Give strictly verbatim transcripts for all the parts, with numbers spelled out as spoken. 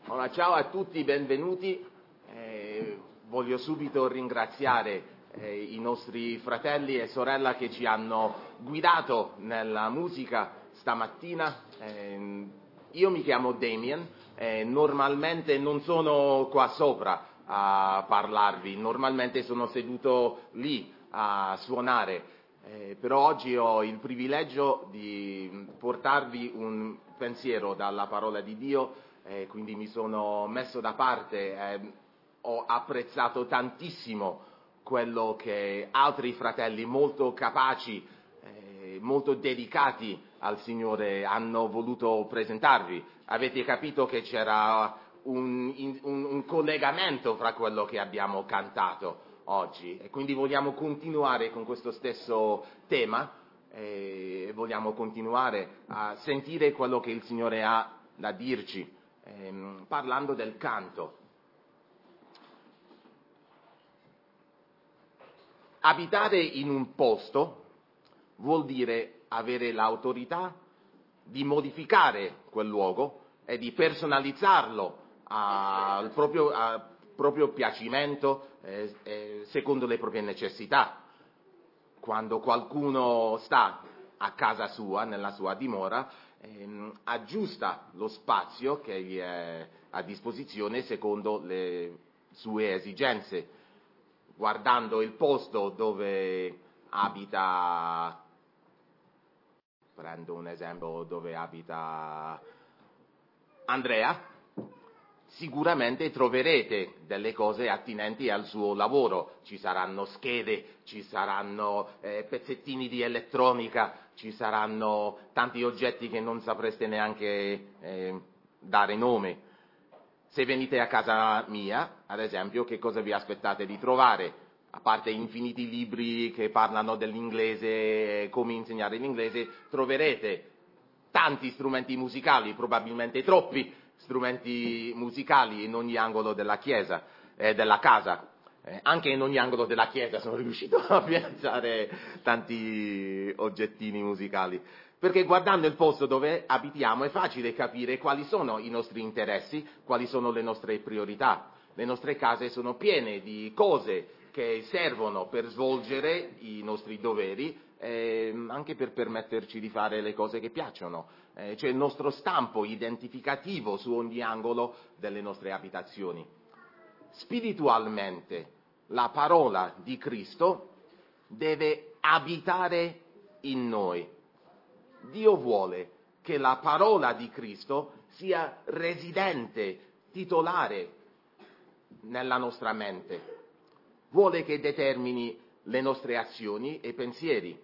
Allora, ciao a tutti, benvenuti. Eh, voglio subito ringraziare eh, i nostri fratelli e sorelle che ci hanno guidato nella musica stamattina. Eh, io mi chiamo Damien, eh, normalmente non sono qua sopra a parlarvi, normalmente sono seduto lì a suonare. Eh, però oggi ho il privilegio di portarvi un pensiero dalla parola di Dio, eh, quindi mi sono messo da parte, eh, ho apprezzato tantissimo quello che altri fratelli molto capaci, eh, molto dedicati al Signore hanno voluto presentarvi. Avete capito che c'era un, un, un collegamento fra quello che abbiamo cantato oggi e quindi vogliamo continuare con questo stesso tema e vogliamo continuare a sentire quello che il Signore ha da dirci, ehm, parlando del canto. Abitare in un posto vuol dire avere l'autorità di modificare quel luogo e di personalizzarlo al proprio, al proprio piacimento, eh, eh, secondo le proprie necessità. Quando qualcuno sta a casa sua, nella sua dimora, ehm, aggiusta lo spazio che gli è a disposizione secondo le sue esigenze, guardando il posto dove abita. Prendo un esempio dove abita Andrea, sicuramente troverete delle cose attinenti al suo lavoro, ci saranno schede, ci saranno eh, pezzettini di elettronica, ci saranno tanti oggetti che non sapreste neanche eh, dare nome. Se venite a casa mia, ad esempio, che cosa vi aspettate di trovare? A parte infiniti libri che parlano dell'inglese, come insegnare l'inglese, troverete tanti strumenti musicali, probabilmente troppi strumenti musicali in ogni angolo della chiesa, eh, della casa. Eh, anche in ogni angolo della chiesa sono riuscito a piazzare tanti oggettini musicali. Perché guardando il posto dove abitiamo è facile capire quali sono i nostri interessi, quali sono le nostre priorità. Le nostre case sono piene di cose che servono per svolgere i nostri doveri, eh, anche per permetterci di fare le cose che piacciono. Eh, c'è il nostro stampo identificativo su ogni angolo delle nostre abitazioni. Spiritualmente, la parola di Cristo deve abitare in noi. Dio vuole che la parola di Cristo sia residente, titolare nella nostra mente. Vuole che determini le nostre azioni e pensieri.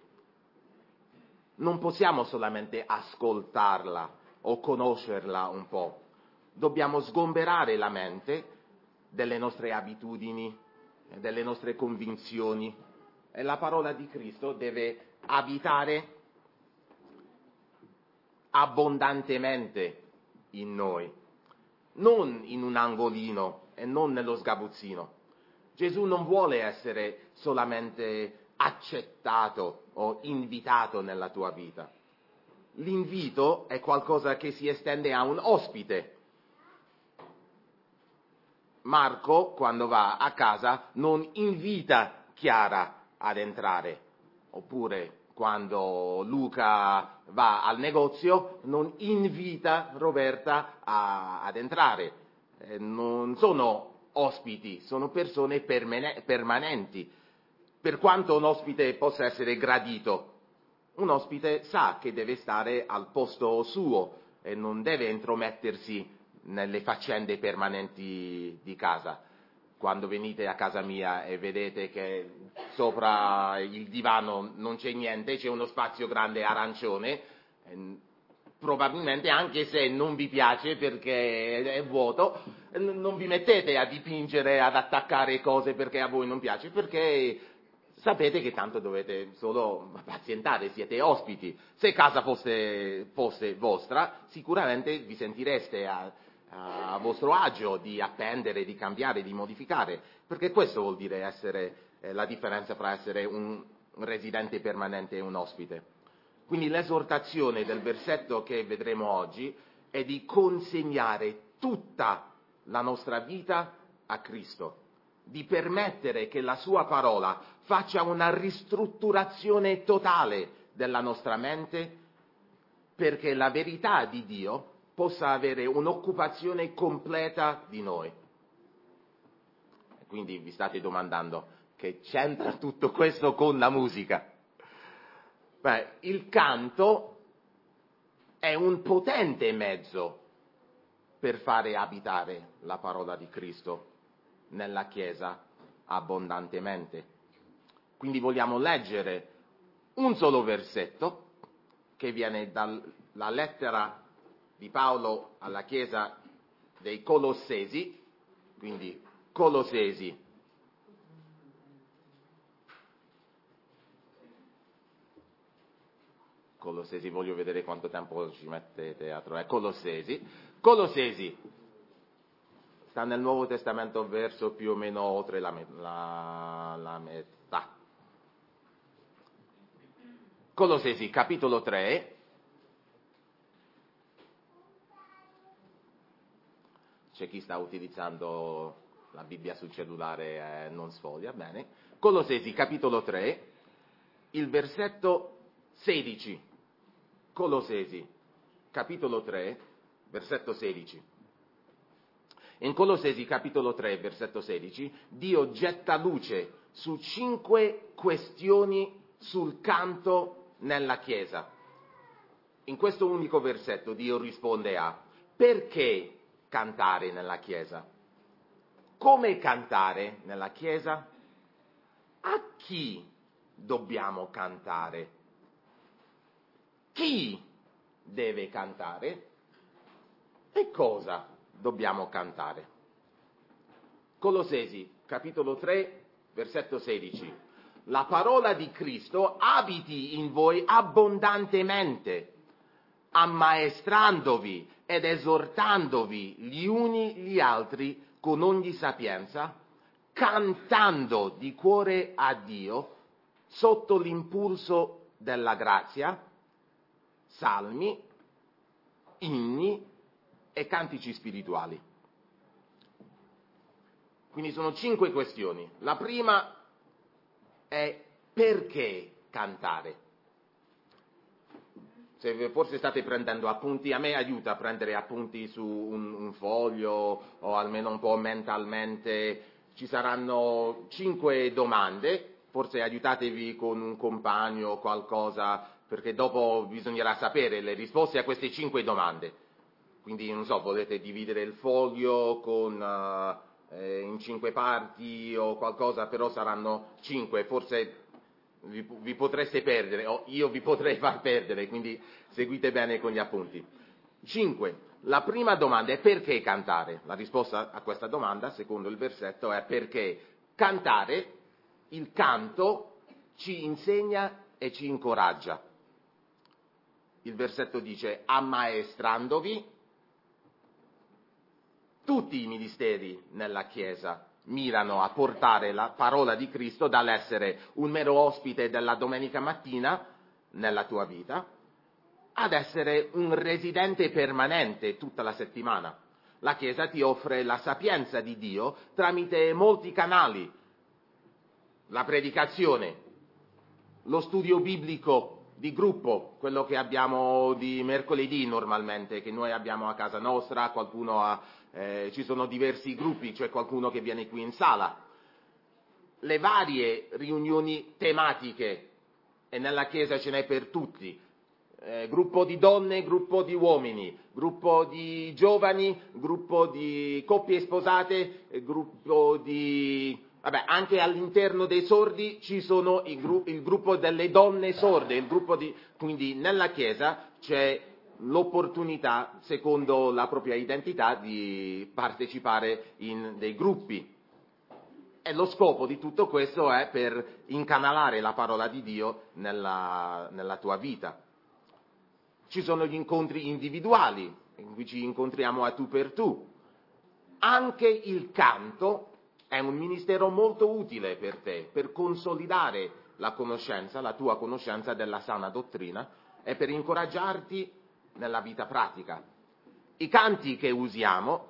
Non possiamo solamente ascoltarla o conoscerla un po'. Dobbiamo sgomberare la mente delle nostre abitudini, delle nostre convinzioni. E la parola di Cristo deve abitare abbondantemente in noi, non in un angolino e non nello sgabuzzino. Gesù non vuole essere solamente accettato o invitato nella tua vita. L'invito è qualcosa che si estende a un ospite. Marco, quando va a casa, non invita Chiara ad entrare, oppure quando Luca va al negozio non invita Roberta a, ad entrare. Eh, non sono ospiti, sono persone permane- permanenti. Per quanto un ospite possa essere gradito, un ospite sa che deve stare al posto suo e non deve intromettersi nelle faccende permanenti di casa. Quando venite a casa mia e vedete che sopra il divano non c'è niente, c'è uno spazio grande arancione, eh, probabilmente anche se non vi piace perché è vuoto, non vi mettete a dipingere, ad attaccare cose perché a voi non piace, perché sapete che tanto dovete solo pazientare, siete ospiti. Se casa fosse, fosse vostra, sicuramente vi sentireste a, a vostro agio di appendere, di cambiare, di modificare, perché questo vuol dire essere eh, la differenza fra essere un residente permanente e un ospite. Quindi l'esortazione del versetto che vedremo oggi è di consegnare tutta la nostra vita a Cristo, di permettere che la sua parola faccia una ristrutturazione totale della nostra mente, perché la verità di Dio possa avere un'occupazione completa di noi. Quindi vi state domandando che c'entra tutto questo con la musica? Beh, il canto è un potente mezzo per fare abitare la parola di Cristo nella Chiesa abbondantemente. Quindi vogliamo leggere un solo versetto che viene dalla lettera di Paolo alla Chiesa dei Colossesi, quindi Colossesi. Colossesi, voglio vedere quanto tempo ci mettete a trovare. Colossesi. Colossesi sta nel Nuovo Testamento verso più o meno oltre la, me- la, la metà. Colossesi, capitolo tre. C'è chi sta utilizzando la Bibbia sul cellulare e non sfoglia, bene. Colossesi, capitolo tre, il versetto sedici. Colossesi, capitolo tre, versetto sedici. In Colossesi, capitolo tre, versetto sedici, Dio getta luce su cinque questioni sul canto nella Chiesa. In questo unico versetto Dio risponde a: perché cantare nella Chiesa? Come cantare nella Chiesa? A chi dobbiamo cantare? Chi deve cantare? E cosa dobbiamo cantare? Colossesi, capitolo tre, versetto sedici. La parola di Cristo abiti in voi abbondantemente, ammaestrandovi ed esortandovi gli uni gli altri con ogni sapienza, cantando di cuore a Dio sotto l'impulso della grazia, salmi, inni e cantici spirituali. Quindi sono cinque questioni. La prima è: perché cantare? Se forse state prendendo appunti, a me aiuta a prendere appunti su un, un foglio o almeno un po' mentalmente. Ci saranno cinque domande, forse aiutatevi con un compagno o qualcosa, perché dopo bisognerà sapere le risposte a queste cinque domande. Quindi, non so, volete dividere il foglio con, uh, eh, in cinque parti o qualcosa, però saranno cinque, forse vi, vi potreste perdere, o io vi potrei far perdere, quindi seguite bene con gli appunti. Cinque. La prima domanda è: perché cantare? La risposta a questa domanda, secondo il versetto, è perché cantare, il canto, ci insegna e ci incoraggia. Il versetto dice: ammaestrandovi. Tutti i ministeri nella Chiesa mirano a portare la parola di Cristo dall'essere un mero ospite della domenica mattina nella tua vita ad essere un residente permanente tutta la settimana. La Chiesa ti offre la sapienza di Dio tramite molti canali: la predicazione, lo studio biblico di gruppo, quello che abbiamo di mercoledì normalmente, che noi abbiamo a casa nostra, qualcuno ha, eh, ci sono diversi gruppi, c'è qualcuno che viene qui in sala. Le varie riunioni tematiche, e nella Chiesa ce n'è per tutti, eh, gruppo di donne, gruppo di uomini, gruppo di giovani, gruppo di coppie sposate, gruppo di... Vabbè, anche all'interno dei sordi ci sono il, gru- il gruppo delle donne sorde, il gruppo di... quindi nella Chiesa c'è l'opportunità, secondo la propria identità, di partecipare in dei gruppi. E lo scopo di tutto questo è per incanalare la parola di Dio nella, nella tua vita. Ci sono gli incontri individuali, in cui ci incontriamo a tu per tu. Anche il canto è un ministero molto utile per te, per consolidare la conoscenza, la tua conoscenza della sana dottrina e per incoraggiarti nella vita pratica. I canti che usiamo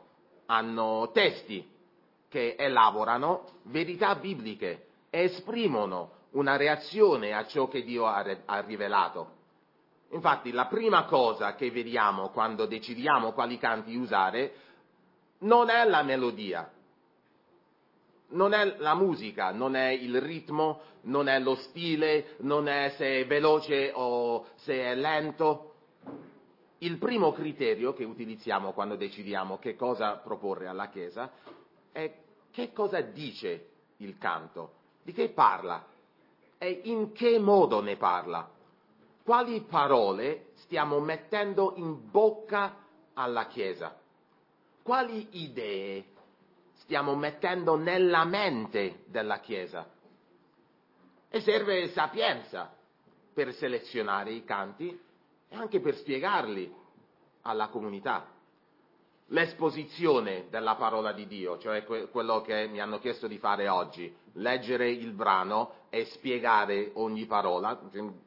hanno testi che elaborano verità bibliche, esprimono una reazione a ciò che Dio ha, ha rivelato. Infatti la prima cosa che vediamo quando decidiamo quali canti usare non è la melodia, non è la musica, non è il ritmo, non è lo stile, non è se è veloce o se è lento. Il primo criterio che utilizziamo quando decidiamo che cosa proporre alla Chiesa è che cosa dice il canto, di che parla e in che modo ne parla. Quali parole stiamo mettendo in bocca alla Chiesa? Quali idee stiamo mettendo nella mente della Chiesa? E serve sapienza per selezionare i canti e anche per spiegarli alla comunità. L'esposizione della parola di Dio, cioè que- quello che mi hanno chiesto di fare oggi, leggere il brano e spiegare ogni parola,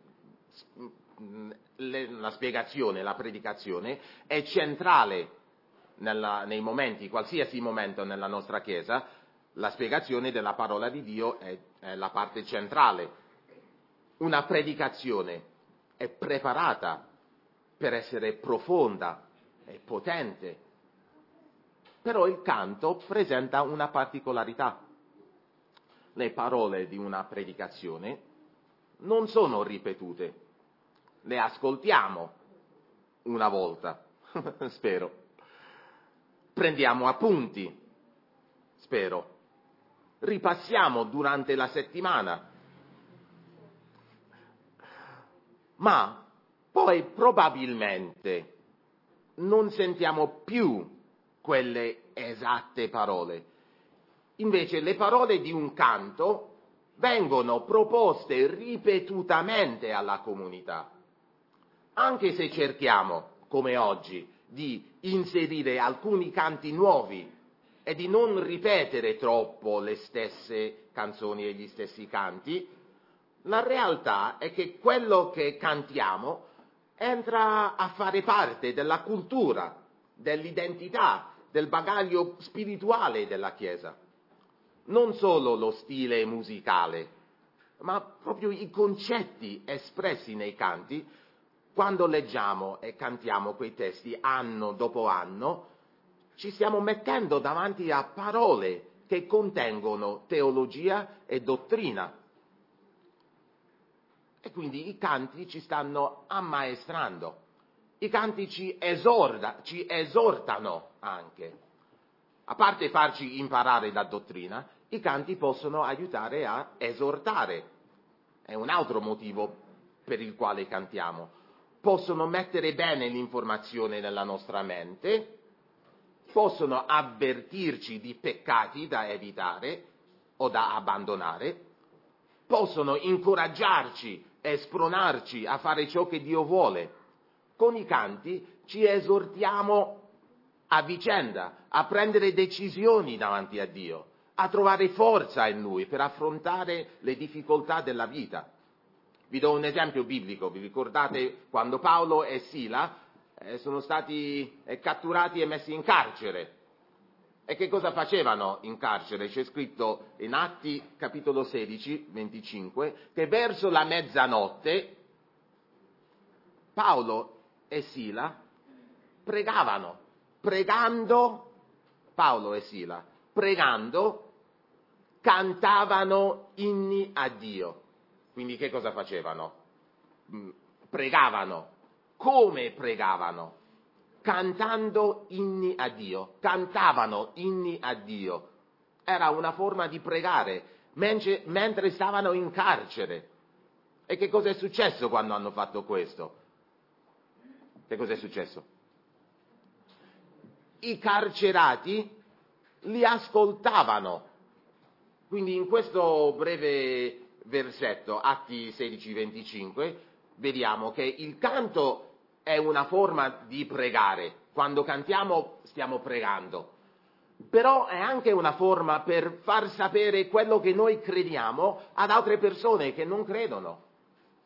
la spiegazione, la predicazione è centrale nella, nei momenti, qualsiasi momento nella nostra Chiesa, la spiegazione della parola di Dio è, è la parte centrale. Una predicazione è preparata per essere profonda e potente, però il canto presenta una particolarità. Le parole di una predicazione non sono ripetute, le ascoltiamo una volta, spero. Prendiamo appunti, spero. Ripassiamo durante la settimana. Ma poi probabilmente non sentiamo più quelle esatte parole. Invece le parole di un canto vengono proposte ripetutamente alla comunità. Anche se cerchiamo, come oggi, di inserire alcuni canti nuovi e di non ripetere troppo le stesse canzoni e gli stessi canti, la realtà è che quello che cantiamo entra a fare parte della cultura, dell'identità, del bagaglio spirituale della Chiesa. Non solo lo stile musicale, ma proprio i concetti espressi nei canti. Quando leggiamo e cantiamo quei testi anno dopo anno, ci stiamo mettendo davanti a parole che contengono teologia e dottrina. E quindi i canti ci stanno ammaestrando, i canti ci, esorda, ci esortano anche. A parte farci imparare la dottrina, i canti possono aiutare a esortare. È un altro motivo per il quale cantiamo. Possono mettere bene l'informazione nella nostra mente, possono avvertirci di peccati da evitare o da abbandonare, possono incoraggiarci e spronarci a fare ciò che Dio vuole. Con i canti ci esortiamo a vicenda, a prendere decisioni davanti a Dio, a trovare forza in Lui per affrontare le difficoltà della vita. Vi do un esempio biblico, vi ricordate quando Paolo e Sila eh, sono stati eh, catturati e messi in carcere? E che cosa facevano in carcere? C'è scritto in Atti capitolo sedici, venticinque, che verso la mezzanotte Paolo e Sila pregavano, pregando, Paolo e Sila, pregando, cantavano inni a Dio. Quindi che cosa facevano? Pregavano. Come pregavano? Cantando inni a Dio. Cantavano inni a Dio. Era una forma di pregare mentre, mentre stavano in carcere. E che cosa è successo quando hanno fatto questo? Che cosa è successo? I carcerati li ascoltavano. Quindi in questo breve versetto, Atti sedici venticinque, vediamo che il canto è una forma di pregare. Quando cantiamo stiamo pregando. Però è anche una forma per far sapere quello che noi crediamo ad altre persone che non credono.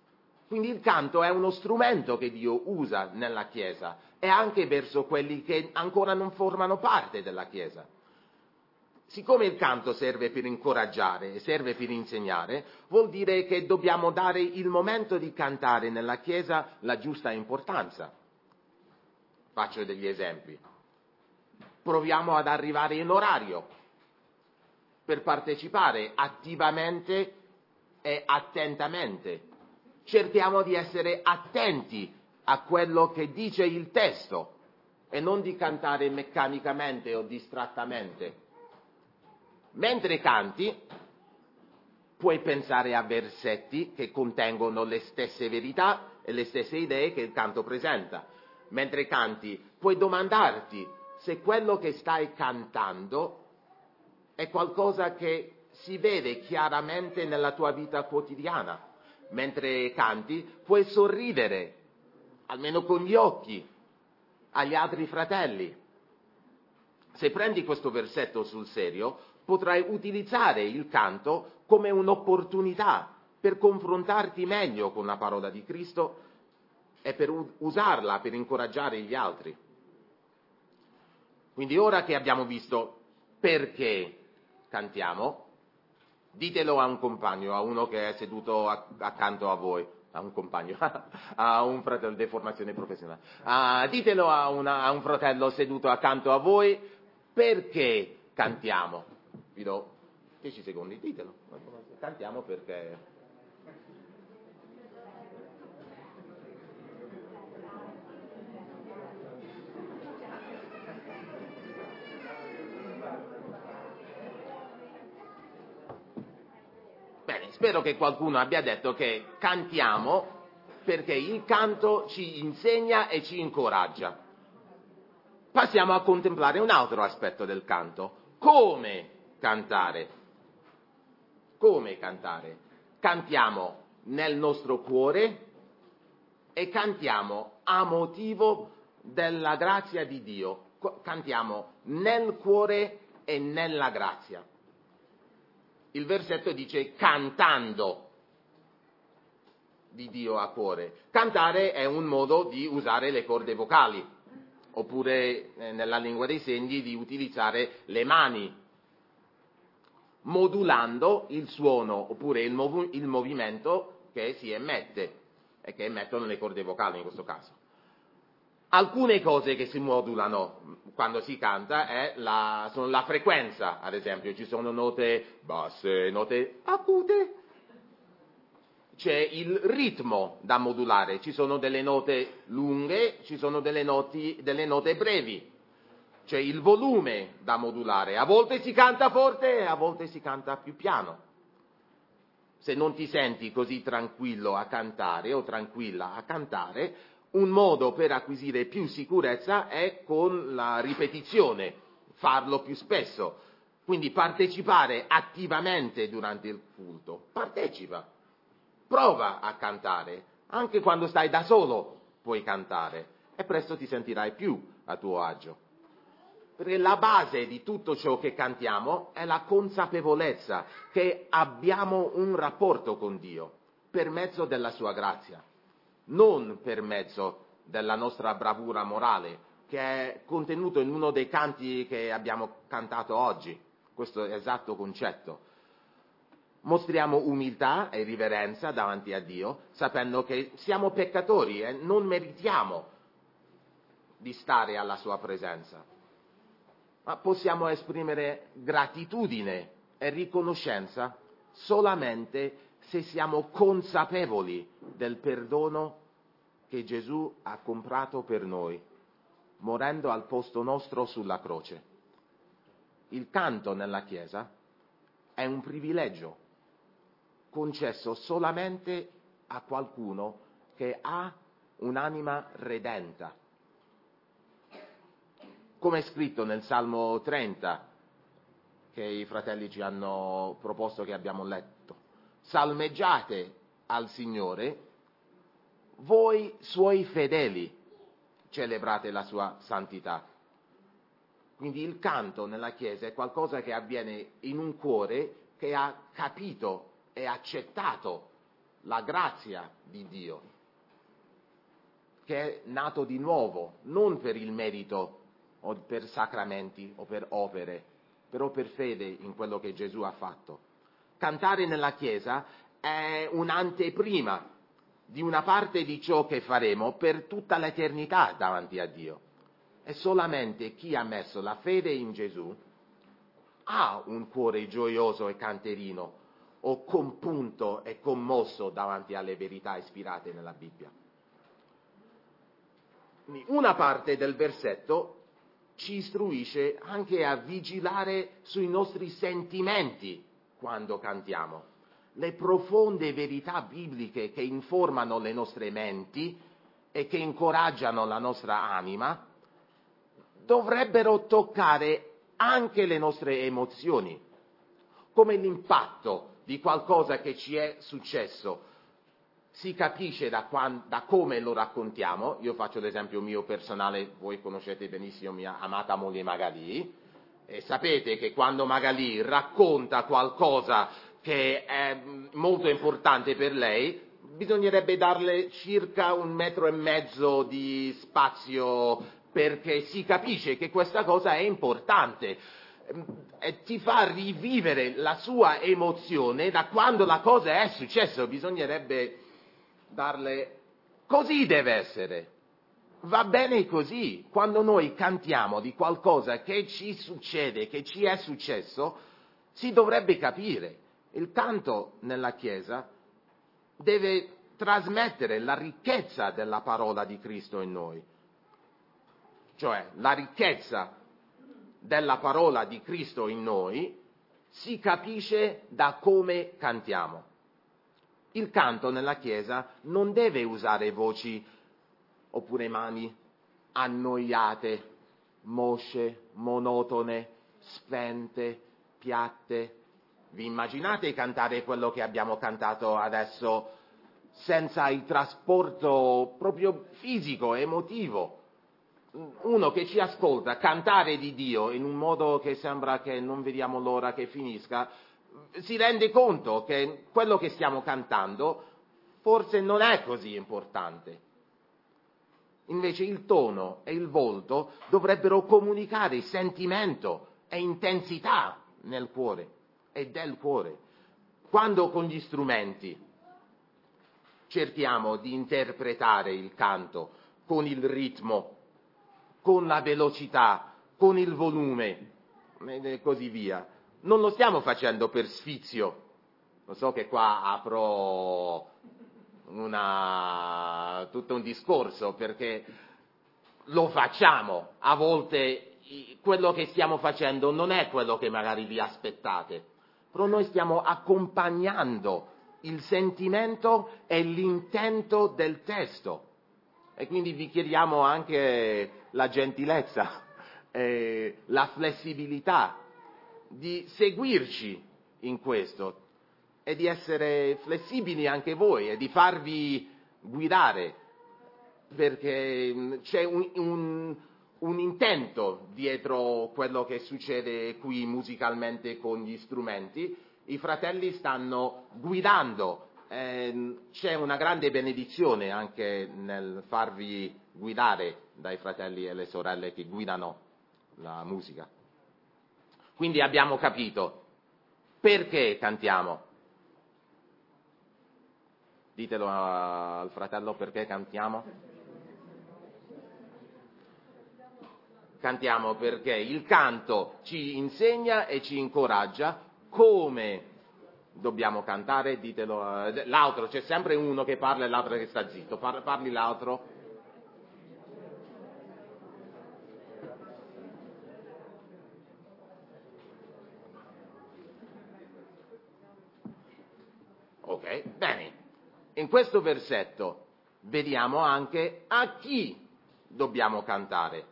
Quindi il canto è uno strumento che Dio usa nella Chiesa e anche verso quelli che ancora non formano parte della Chiesa. Siccome il canto serve per incoraggiare e serve per insegnare, vuol dire che dobbiamo dare il momento di cantare nella Chiesa la giusta importanza. Faccio degli esempi. Proviamo ad arrivare in orario per partecipare attivamente e attentamente. Cerchiamo di essere attenti a quello che dice il testo e non di cantare meccanicamente o distrattamente. Mentre canti, puoi pensare a versetti che contengono le stesse verità e le stesse idee che il canto presenta. Mentre canti, puoi domandarti se quello che stai cantando è qualcosa che si vede chiaramente nella tua vita quotidiana. Mentre canti, puoi sorridere, almeno con gli occhi, agli altri fratelli. Se prendi questo versetto sul serio, potrai utilizzare il canto come un'opportunità per confrontarti meglio con la parola di Cristo e per usarla per incoraggiare gli altri. Quindi ora che abbiamo visto perché cantiamo, ditelo a un compagno, a uno che è seduto accanto a voi, a un compagno, a un fratello di formazione professionale. Uh, ditelo a, una, a un fratello seduto accanto a voi perché cantiamo. Vi do dieci secondi, ditelo. Cantiamo perché... Bene, spero che qualcuno abbia detto che cantiamo perché il canto ci insegna e ci incoraggia. Passiamo a contemplare un altro aspetto del canto. Come cantare? Come cantare? Cantiamo nel nostro cuore e cantiamo a motivo della grazia di Dio. Cantiamo nel cuore e nella grazia. Il versetto dice cantando di Dio a cuore. Cantare è un modo di usare le corde vocali, oppure eh, nella lingua dei segni di utilizzare le mani, modulando il suono oppure il, mov- il movimento che si emette e che emettono le corde vocali in questo caso. Alcune cose che si modulano quando si canta è la, sono la frequenza, ad esempio, ci sono note basse, note acute, c'è il ritmo da modulare, ci sono delle note lunghe, ci sono delle, noti, delle note brevi, c'è il volume da modulare, a volte si canta forte e a volte si canta più piano. Se non ti senti così tranquillo a cantare o tranquilla a cantare, un modo per acquisire più sicurezza è con la ripetizione, farlo più spesso. Quindi partecipare attivamente durante il culto. Partecipa, prova a cantare, anche quando stai da solo puoi cantare e presto ti sentirai più a tuo agio. Perché la base di tutto ciò che cantiamo è la consapevolezza che abbiamo un rapporto con Dio per mezzo della sua grazia, non per mezzo della nostra bravura morale, che è contenuto in uno dei canti che abbiamo cantato oggi, questo esatto concetto. Mostriamo umiltà e riverenza davanti a Dio, sapendo che siamo peccatori e non meritiamo di stare alla sua presenza. Ma possiamo esprimere gratitudine e riconoscenza solamente se siamo consapevoli del perdono che Gesù ha comprato per noi, morendo al posto nostro sulla croce. Il canto nella Chiesa è un privilegio concesso solamente a qualcuno che ha un'anima redenta. Come è scritto nel Salmo trenta, che i fratelli ci hanno proposto che abbiamo letto. Salmeggiate al Signore, voi suoi fedeli, celebrate la sua santità. Quindi il canto nella Chiesa è qualcosa che avviene in un cuore che ha capito e accettato la grazia di Dio, che è nato di nuovo, non per il merito o per sacramenti o per opere, però per fede in quello che Gesù ha fatto. Cantare nella Chiesa è un'anteprima di una parte di ciò che faremo per tutta l'eternità davanti a Dio. E solamente chi ha messo la fede in Gesù ha un cuore gioioso e canterino o compunto e commosso davanti alle verità ispirate nella Bibbia. Una parte del versetto ci istruisce anche a vigilare sui nostri sentimenti quando cantiamo. Le profonde verità bibliche che informano le nostre menti e che incoraggiano la nostra anima dovrebbero toccare anche le nostre emozioni, come l'impatto di qualcosa che ci è successo. Si capisce da, quando, da come lo raccontiamo. Io faccio l'esempio mio personale, voi conoscete benissimo mia amata moglie Magalì, e sapete che quando Magalì racconta qualcosa che è molto importante per lei, bisognerebbe darle circa un metro e mezzo di spazio, perché si capisce che questa cosa è importante e ti fa rivivere la sua emozione da quando la cosa è successa. Bisognerebbe darle, così deve essere, va bene così. Quando noi cantiamo di qualcosa che ci succede, che ci è successo, si dovrebbe capire. Il canto nella Chiesa deve trasmettere la ricchezza della parola di Cristo in noi, cioè la ricchezza della parola di Cristo in noi si capisce da come cantiamo. Il canto nella Chiesa non deve usare voci oppure mani annoiate, mosce, monotone, spente, piatte. Vi immaginate cantare quello che abbiamo cantato adesso senza il trasporto proprio fisico, emotivo? Uno che ci ascolta cantare di Dio in un modo che sembra che non vediamo l'ora che finisca, si rende conto che quello che stiamo cantando forse non è così importante. Invece il tono e il volto dovrebbero comunicare sentimento e intensità nel cuore e del cuore. Quando con gli strumenti cerchiamo di interpretare il canto con il ritmo, con la velocità, con il volume e così via, non lo stiamo facendo per sfizio. Lo so che qua apro una, tutto un discorso, perché lo facciamo. A volte quello che stiamo facendo non è quello che magari vi aspettate, però noi stiamo accompagnando il sentimento e l'intento del testo. E quindi vi chiediamo anche la gentilezza, eh, la flessibilità di seguirci in questo e di essere flessibili anche voi e di farvi guidare, perché c'è un, un, un intento dietro quello che succede qui musicalmente con gli strumenti. I fratelli stanno guidando. C'è una grande benedizione anche nel farvi guidare dai fratelli e le sorelle che guidano la musica. Quindi abbiamo capito perché cantiamo. Ditelo al fratello perché cantiamo. Cantiamo perché il canto ci insegna e ci incoraggia come dobbiamo cantare. Ditelo, l'altro, c'è sempre uno che parla e l'altro che sta zitto. Parli l'altro. Ok, bene. In questo versetto vediamo anche a chi dobbiamo cantare.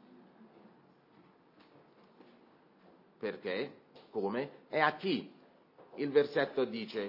Perché? Come? E a chi? Il versetto dice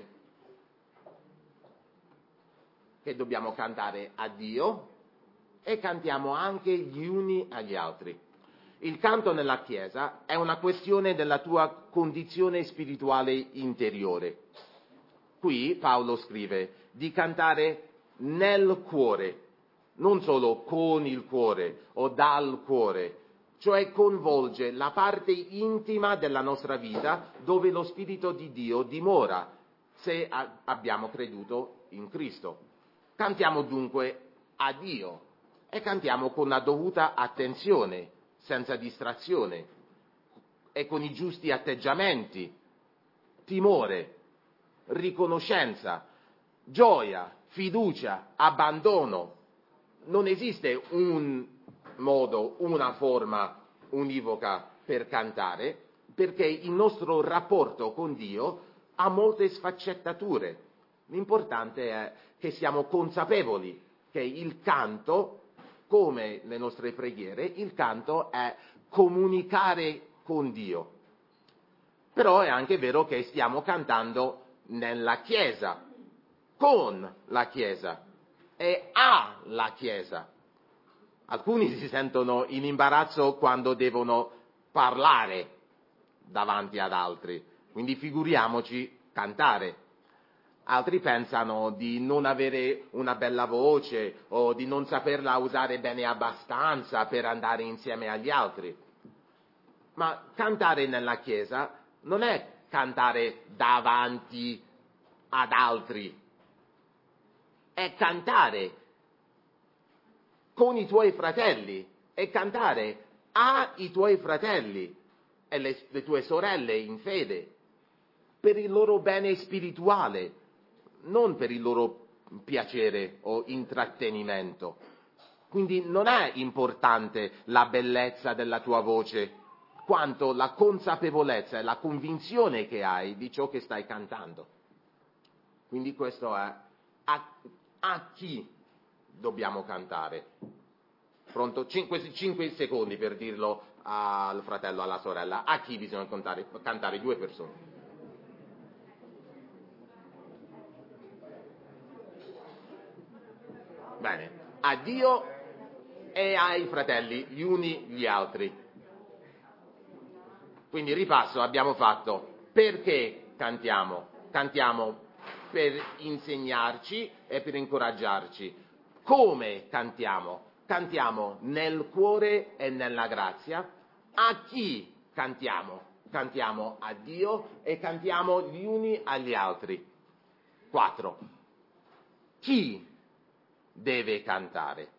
che dobbiamo cantare a Dio e cantiamo anche gli uni agli altri. Il canto nella Chiesa è una questione della tua condizione spirituale interiore. Qui Paolo scrive di cantare nel cuore, non solo con il cuore o dal cuore, cioè coinvolge la parte intima della nostra vita dove lo Spirito di Dio dimora, se a- abbiamo creduto in Cristo. Cantiamo dunque a Dio e cantiamo con la dovuta attenzione, senza distrazione e con i giusti atteggiamenti, timore, riconoscenza, gioia, fiducia, abbandono. Non esiste un modo, una forma univoca per cantare, perché il nostro rapporto con Dio ha molte sfaccettature. L'importante è che siamo consapevoli che il canto, come le nostre preghiere, il canto è comunicare con Dio. Però è anche vero che stiamo cantando nella Chiesa, con la Chiesa e alla Chiesa. Alcuni si sentono in imbarazzo quando devono parlare davanti ad altri, quindi figuriamoci cantare. Altri pensano di non avere una bella voce o di non saperla usare bene abbastanza per andare insieme agli altri. Ma cantare nella Chiesa non è cantare davanti ad altri, è cantare con i tuoi fratelli, è cantare ai tuoi fratelli e le, le tue sorelle in fede, per il loro bene spirituale, non per il loro piacere o intrattenimento. Quindi non è importante la bellezza della tua voce, quanto la consapevolezza e la convinzione che hai di ciò che stai cantando. Quindi questo è a, a chi dobbiamo cantare. Pronto? Cinque, cinque secondi per dirlo al fratello, alla sorella. A chi bisogna cantare? Cantare due persone. Bene, a Dio e ai fratelli, gli uni gli altri. Quindi ripasso, abbiamo fatto perché cantiamo? Cantiamo per insegnarci e per incoraggiarci. Come cantiamo? Cantiamo nel cuore e nella grazia. A chi cantiamo? Cantiamo a Dio e cantiamo gli uni agli altri. Quattro. Chi deve cantare?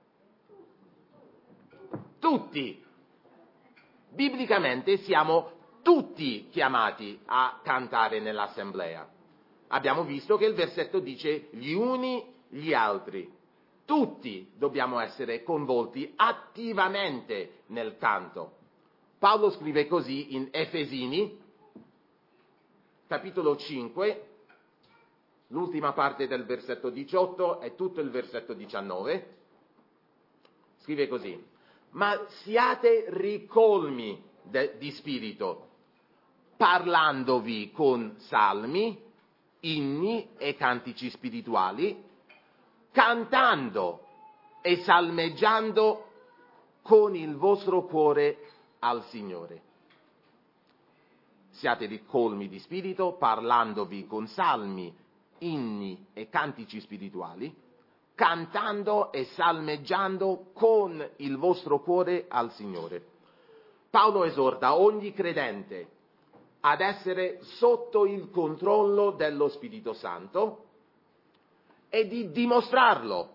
Tutti. Biblicamente siamo tutti chiamati a cantare nell'assemblea. Abbiamo visto che il versetto dice gli uni gli altri. Tutti dobbiamo essere coinvolti attivamente nel canto. Paolo scrive così in Efesini, capitolo cinque, l'ultima parte del versetto diciotto e tutto il versetto diciannove. Scrive così: ma siate ricolmi de, di spirito, parlandovi con salmi, inni e cantici spirituali, cantando e salmeggiando con il vostro cuore al Signore. Siate ricolmi di spirito, parlandovi con salmi, inni e cantici spirituali, cantando e salmeggiando con il vostro cuore al Signore. Paolo esorta ogni credente ad essere sotto il controllo dello Spirito Santo e di dimostrarlo.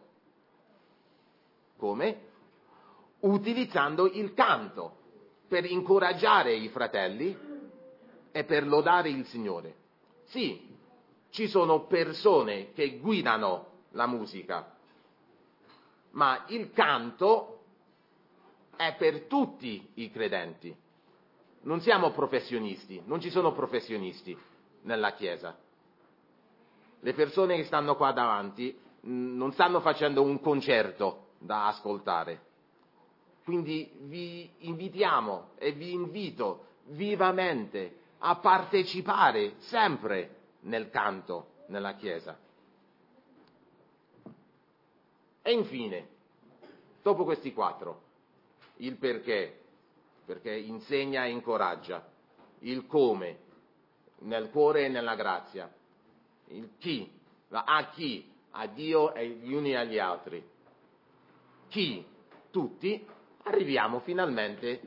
Come? Utilizzando il canto per incoraggiare i fratelli e per lodare il Signore. Sì, ci sono persone che guidano la musica, ma il canto è per tutti i credenti. Non siamo professionisti, non ci sono professionisti nella Chiesa. Le persone che stanno qua davanti mh, non stanno facendo un concerto da ascoltare. Quindi vi invitiamo e vi invito vivamente a partecipare sempre nel canto nella Chiesa. E infine, dopo questi quattro, il perché, perché insegna e incoraggia, il come, nel cuore e nella grazia, il chi, la a chi, a Dio e gli uni agli altri. Chi, tutti, arriviamo finalmente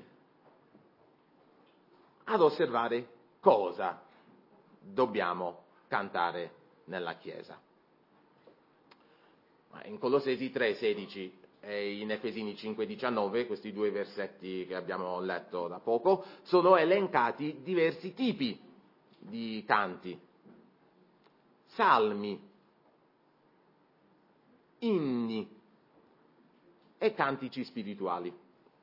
ad osservare cosa dobbiamo cantare nella Chiesa. In Colossesi tre sedici e in Efesini cinque diciannove, questi due versetti che abbiamo letto da poco, sono elencati diversi tipi di canti, salmi, inni e cantici spirituali.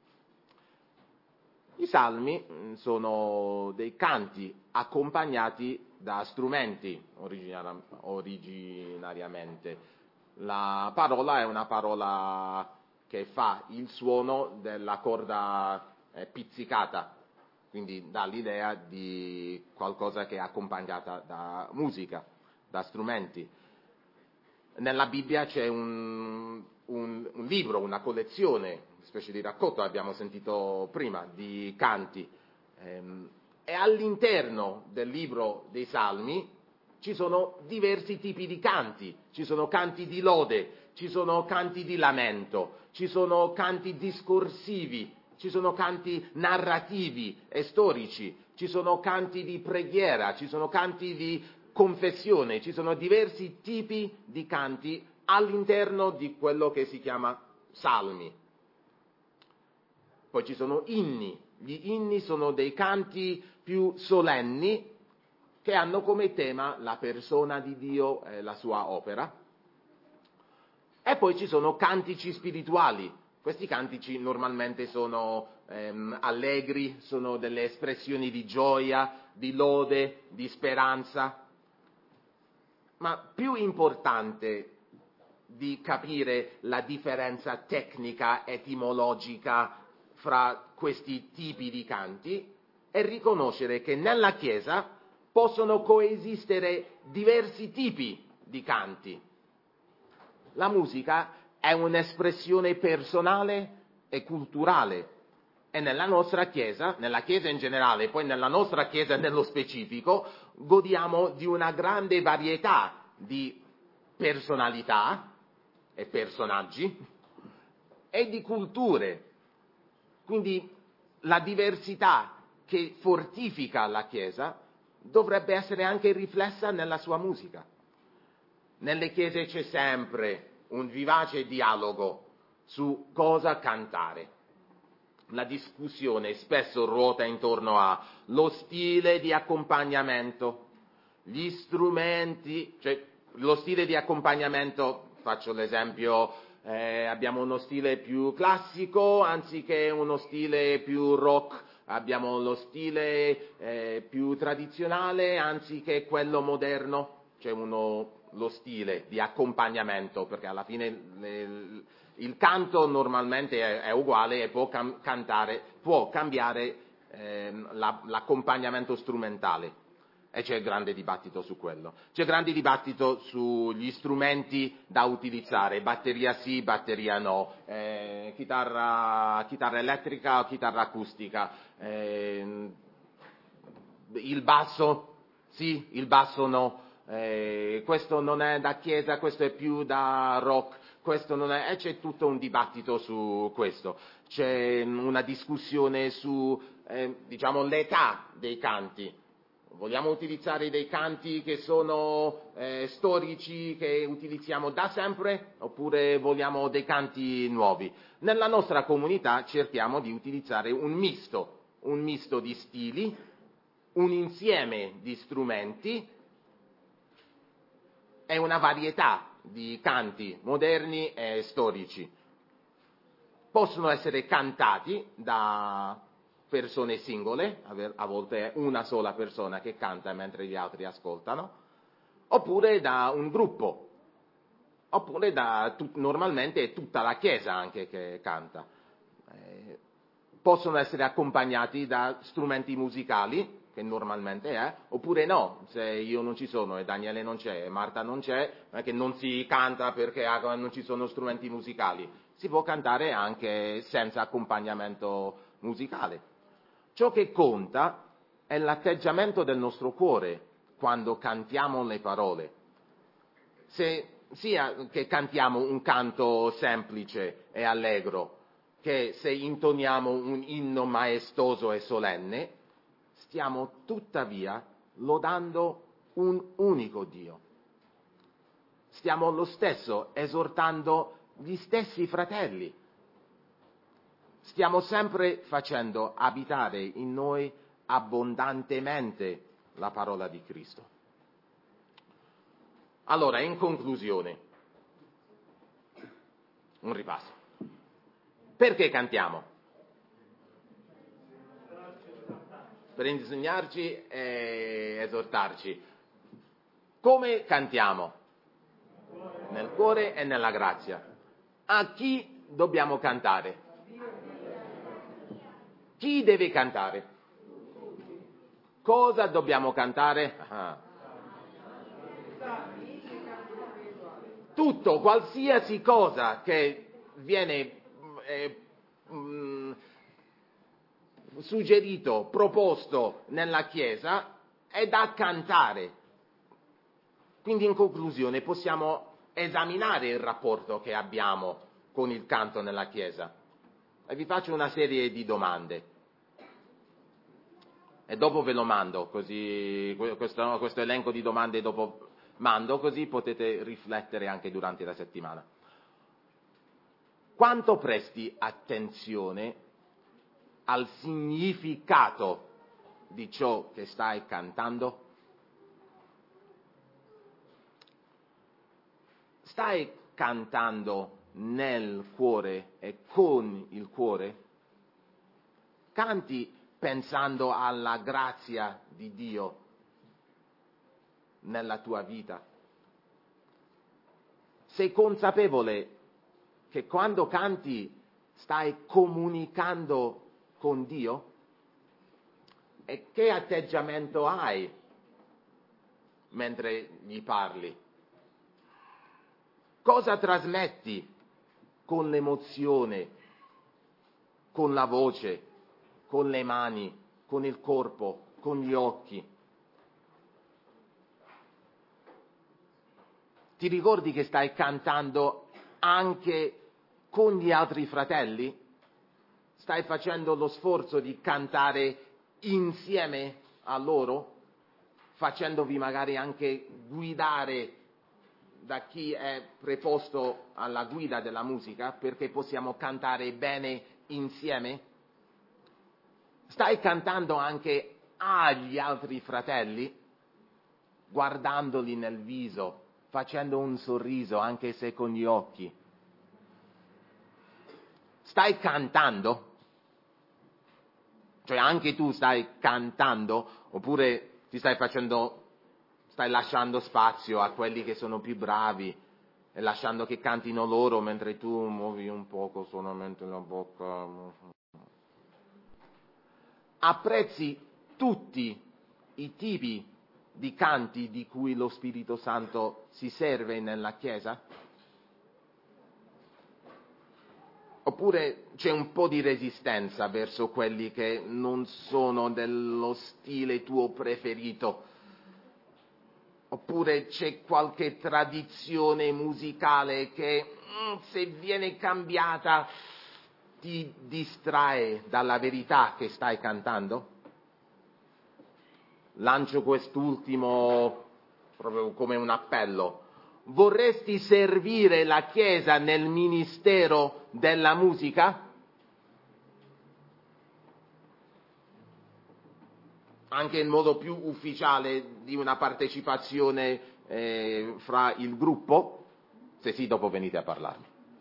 I salmi sono dei canti accompagnati da strumenti originar- originariamente. La parola è una parola che fa il suono della corda eh, pizzicata, quindi dà l'idea di qualcosa che è accompagnata da musica, da strumenti. Nella Bibbia c'è un, un, un libro, una collezione, una specie di raccolto, abbiamo sentito prima, di canti. Ehm, e all'interno del libro dei Salmi ci sono diversi tipi di canti, ci sono canti di lode, ci sono canti di lamento, ci sono canti discorsivi, ci sono canti narrativi e storici, ci sono canti di preghiera, ci sono canti di confessione, ci sono diversi tipi di canti all'interno di quello che si chiama salmi. Poi ci sono inni. Gli inni sono dei canti più solenni che hanno come tema la persona di Dio e la sua opera. E poi ci sono cantici spirituali. Questi cantici normalmente sono ehm, allegri, sono delle espressioni di gioia, di lode, di speranza. Ma più importante di capire la differenza tecnica, etimologica fra questi tipi di canti è riconoscere che nella Chiesa possono coesistere diversi tipi di canti. La musica è un'espressione personale e culturale e nella nostra Chiesa, nella Chiesa in generale e poi nella nostra Chiesa nello specifico, godiamo di una grande varietà di personalità e personaggi e di culture. Quindi la diversità che fortifica la Chiesa dovrebbe essere anche riflessa nella sua musica. Nelle chiese c'è sempre un vivace dialogo su cosa cantare. La discussione spesso ruota intorno allo stile di accompagnamento, gli strumenti, cioè lo stile di accompagnamento, faccio l'esempio, eh, abbiamo uno stile più classico anziché uno stile più rock, abbiamo lo stile eh, più tradizionale anziché quello moderno, c'è uno lo stile di accompagnamento, perché alla fine le, il canto normalmente è, è uguale e può cam- cantare, può cambiare ehm, la, l'accompagnamento strumentale. E c'è grande dibattito su quello. C'è grande dibattito sugli strumenti da utilizzare, batteria sì, batteria no, eh, chitarra, chitarra elettrica o chitarra acustica, eh, il basso sì, il basso no, eh, questo non è da chiesa, questo è più da rock, questo non è, e c'è tutto un dibattito su questo. C'è una discussione su, eh, diciamo, l'età dei canti. Vogliamo utilizzare dei canti che sono eh, storici, che utilizziamo da sempre, oppure vogliamo dei canti nuovi? Nella nostra comunità cerchiamo di utilizzare un misto, un misto di stili, un insieme di strumenti e una varietà di canti moderni e storici. Possono essere cantati da persone singole, a volte è una sola persona che canta mentre gli altri ascoltano, oppure da un gruppo, oppure da normalmente è tutta la Chiesa anche che canta. Eh, possono essere accompagnati da strumenti musicali, che normalmente è, oppure no, se io non ci sono e Daniele non c'è e Marta non c'è, non è che non si canta perché non ci sono strumenti musicali, si può cantare anche senza accompagnamento musicale. Ciò che conta è l'atteggiamento del nostro cuore quando cantiamo le parole. se, sia che cantiamo un canto semplice e allegro, che se intoniamo un inno maestoso e solenne, stiamo tuttavia lodando un unico Dio. Stiamo lo stesso esortando gli stessi fratelli. Stiamo sempre facendo abitare in noi abbondantemente la parola di Cristo. Allora, in conclusione, un ripasso. Perché cantiamo? Per insegnarci e esortarci. Come cantiamo? Nel cuore e nella grazia. A chi dobbiamo cantare? Chi deve cantare? Cosa dobbiamo cantare? Ah. Tutto, qualsiasi cosa che viene eh, mh, suggerito, proposto nella Chiesa è da cantare. Quindi in conclusione possiamo esaminare il rapporto che abbiamo con il canto nella Chiesa. E vi faccio una serie di domande. E dopo ve lo mando, così questo, questo elenco di domande dopo mando, così potete riflettere anche durante la settimana. Quanto presti attenzione al significato di ciò che stai cantando? Stai cantando nel cuore e con il cuore? Canti pensando alla grazia di Dio nella tua vita? Sei consapevole che quando canti stai comunicando con Dio? E che atteggiamento hai mentre gli parli? Cosa trasmetti con l'emozione, con la voce, con le mani, con il corpo, con gli occhi? Ti ricordi che stai cantando anche con gli altri fratelli? Stai facendo lo sforzo di cantare insieme a loro, facendovi magari anche guidare da chi è preposto alla guida della musica, perché possiamo cantare bene insieme? Stai cantando anche agli altri fratelli, guardandoli nel viso, facendo un sorriso, anche se con gli occhi? Stai cantando? Cioè anche tu stai cantando, oppure ti stai facendo, stai lasciando spazio a quelli che sono più bravi e lasciando che cantino loro mentre tu muovi un poco solamente la bocca? Apprezzi tutti i tipi di canti di cui lo Spirito Santo si serve nella Chiesa? Oppure c'è un po' di resistenza verso quelli che non sono dello stile tuo preferito? Oppure c'è qualche tradizione musicale che, mm, se viene cambiata, ti distrae dalla verità che stai cantando? Lancio quest'ultimo proprio come un appello. Vorresti servire la Chiesa nel ministero della musica? Anche in modo più ufficiale di una partecipazione eh, fra il gruppo? Se sì, dopo venite a parlarmi.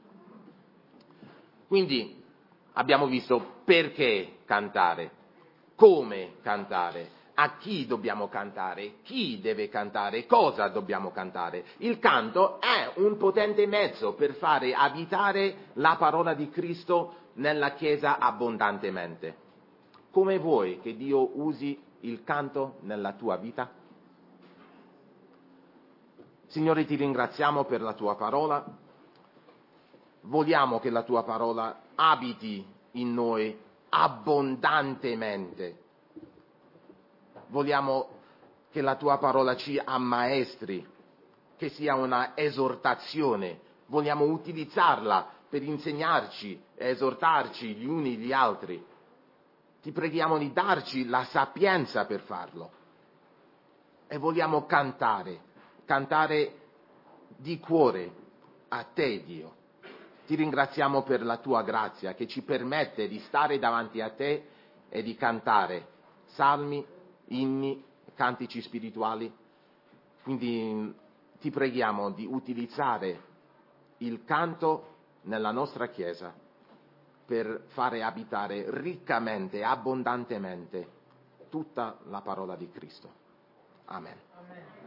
Quindi abbiamo visto perché cantare, come cantare, a chi dobbiamo cantare, chi deve cantare, cosa dobbiamo cantare. Il canto è un potente mezzo per fare abitare la parola di Cristo nella Chiesa abbondantemente. Come vuoi che Dio usi il canto nella tua vita? Signore, ti ringraziamo per la tua parola. Vogliamo che la tua parola abiti in noi abbondantemente. Vogliamo che la tua parola ci ammaestri che sia una esortazione, vogliamo utilizzarla per insegnarci e esortarci gli uni gli altri. Ti preghiamo di darci la sapienza per farlo. E vogliamo cantare, cantare di cuore a te, Dio. Ti ringraziamo per la tua grazia che ci permette di stare davanti a te e di cantare salmi, inni, cantici spirituali. Quindi ti preghiamo di utilizzare il canto nella nostra Chiesa per fare abitare riccamente, abbondantemente tutta la parola di Cristo. Amen. Amen.